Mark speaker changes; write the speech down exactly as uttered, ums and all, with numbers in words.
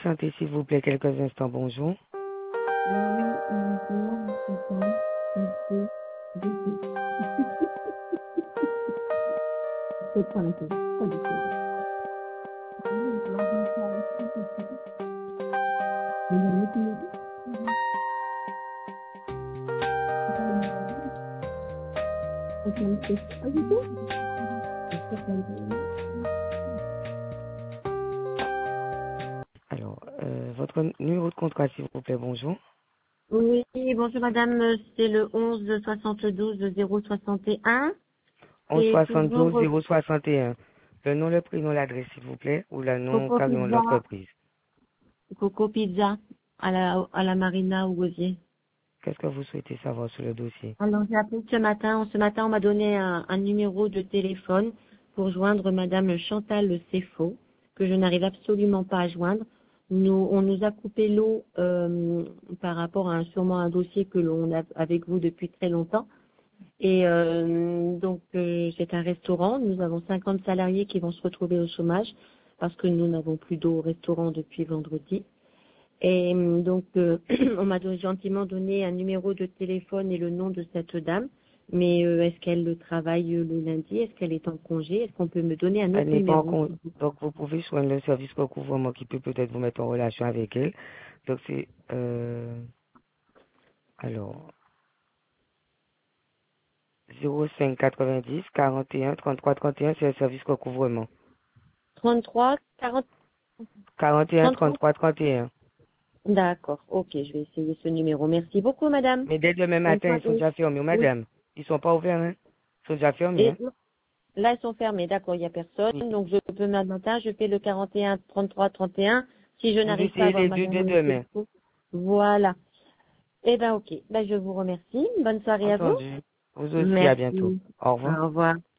Speaker 1: patienter, s'il vous plaît, quelques instants. Bonjour.
Speaker 2: Oui, bonjour, c'est ça. Merci. C'est pas un peu. Pas du tout. Oui, je vais vous faire un petit peu. Vous avez été- Ok, c'est pas du tout. C'est pas du tout.
Speaker 1: Alors, euh, votre numéro de contrat, s'il vous plaît. Bonjour.
Speaker 2: Oui, bonjour madame, c'est le onze soixante-douze zéro soixante et un.
Speaker 1: onze
Speaker 2: C'est
Speaker 1: soixante-douze
Speaker 2: toujours
Speaker 1: zéro soixante et un. Le nom, le prénom, l'adresse, s'il vous plaît, ou le nom
Speaker 2: Coco
Speaker 1: carrément de
Speaker 2: Pizza,
Speaker 1: l'entreprise.
Speaker 2: Coco Pizza à la, à la Marina au Gosier.
Speaker 1: Qu'est-ce que vous souhaitez savoir sur le dossier?
Speaker 2: Alors j'ai appelé ce matin. Ce matin, on m'a donné un, un numéro de téléphone pour joindre madame Chantal Ceffaut, que je n'arrive absolument pas à joindre. Nous, on nous a coupé l'eau euh, par rapport à un, sûrement un dossier que l'on a avec vous depuis très longtemps. Et euh, donc, euh, c'est un restaurant. Nous avons cinquante salariés qui vont se retrouver au chômage parce que nous n'avons plus d'eau au restaurant depuis vendredi. Et euh, donc, euh, on m'a don- gentiment donné un numéro de téléphone et le nom de cette dame. Mais euh, est-ce qu'elle travaille le lundi? Est-ce qu'elle est en congé? Est-ce qu'on peut me donner un
Speaker 1: Elle
Speaker 2: autre
Speaker 1: n'est pas en
Speaker 2: numéro?
Speaker 1: compte. Donc, vous pouvez joindre le service recouvrement qui peut peut-être vous mettre en relation avec elle. Donc, c'est, euh, alors, zéro cinq quatre-vingt-dix quarante et un trente-trois trente et un, c'est le service recouvrement.
Speaker 2: trente-trois, quarante,
Speaker 1: quarante et un
Speaker 2: trente-trois.
Speaker 1: trente-trois trente et un.
Speaker 2: D'accord. Ok, je vais essayer ce numéro. Merci beaucoup, madame.
Speaker 1: Mais dès demain
Speaker 2: Bonne
Speaker 1: matin, ils sont
Speaker 2: soirée.
Speaker 1: déjà fermés,
Speaker 2: Oui.
Speaker 1: madame. Ils sont pas ouverts, hein. Ils sont déjà fermés,
Speaker 2: Et
Speaker 1: hein.
Speaker 2: là, ils sont fermés. D'accord, il n'y a personne.
Speaker 1: Oui.
Speaker 2: Donc, je peux demain matin, je fais le quarante et un, trente-trois, trente et un. Si je
Speaker 1: Vous
Speaker 2: n'arrive pas à
Speaker 1: essayez
Speaker 2: avoir
Speaker 1: les deux
Speaker 2: madame
Speaker 1: de demain.
Speaker 2: Ceffaut. Voilà. Eh ben, ok. Ben, je vous remercie. Bonne soirée à vous.
Speaker 1: Entendu. Vous aussi, à bientôt.
Speaker 2: Merci.
Speaker 1: Au revoir.
Speaker 2: Au revoir.